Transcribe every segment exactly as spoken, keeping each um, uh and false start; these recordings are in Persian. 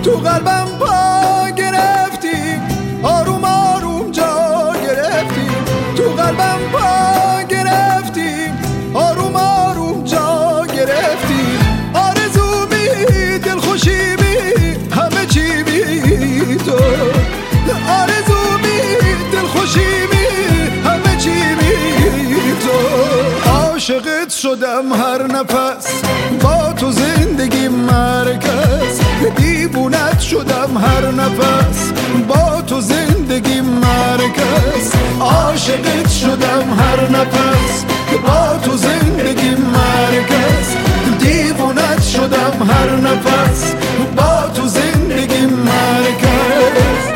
تو قلبم پا گرفتی، آروم آروم جا گرفتی. تو قلبم پا گرفتی، آروم آروم جا گرفتی. آرزو بی دلخوشی بی همه چی بی تو. آرزو بی دلخوشی بی همه چی بی تو. عاشقت شدم هر نفس، با تو زندگی مرکز. دیوونت شدم هر نفس، با تو زندگی مرکز. عاشقت شدم هر نفس، با تو زندگی مرکز. دیوونت شدم هر نفس، با تو زندگی مرکز.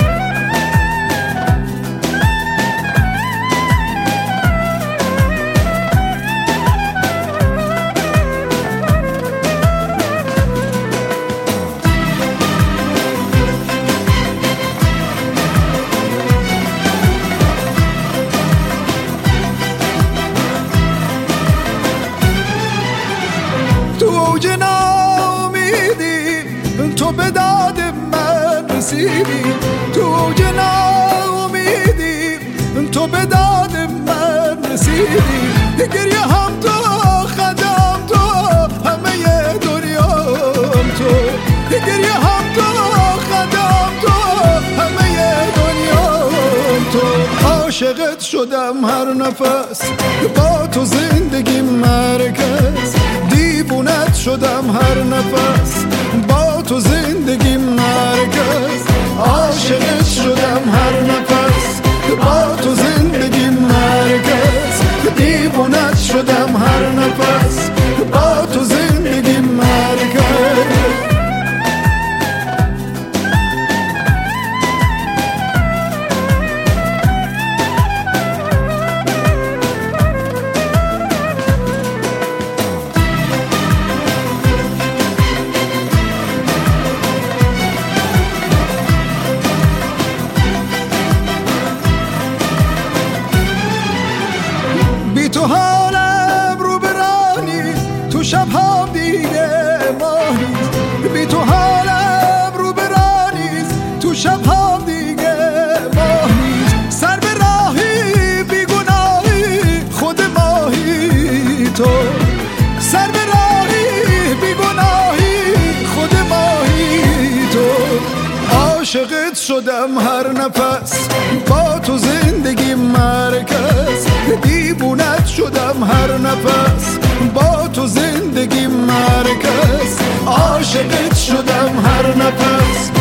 تو اوج ناامیدی تو به داد من رسیدی. تو اوج ناامیدی تو به داد من رسیدی. گریه هم تو، خندم تو، همه دنیام تو. گریه هم تو، خندم تو، همه دنیام تو. عاشقت شدم هر نفس، با تو زندگی مرکز. دیوونت شدم هر نفس، با تو زندگی مرکز. عاشقت شدم هر نفس، با تو زندگی مرکز. دیوونت شدم هر نفس، با تو زندگی مرکز. تو حالم رو برانی، تو شب‌ها دیگه ماهی. بی تو حالم رو برانی، تو شب‌ها دیگه ماهی. سر به راهی بی گناهی، خود ماهی تو. سر به راهی بی گناهی، خود ماهی تو. عاشقت شدم هر نفس، با تو زندگی مرکز. دیوونت شدم هر نفس، با تو زندگی مرکز. عاشقت شدم هر نفس،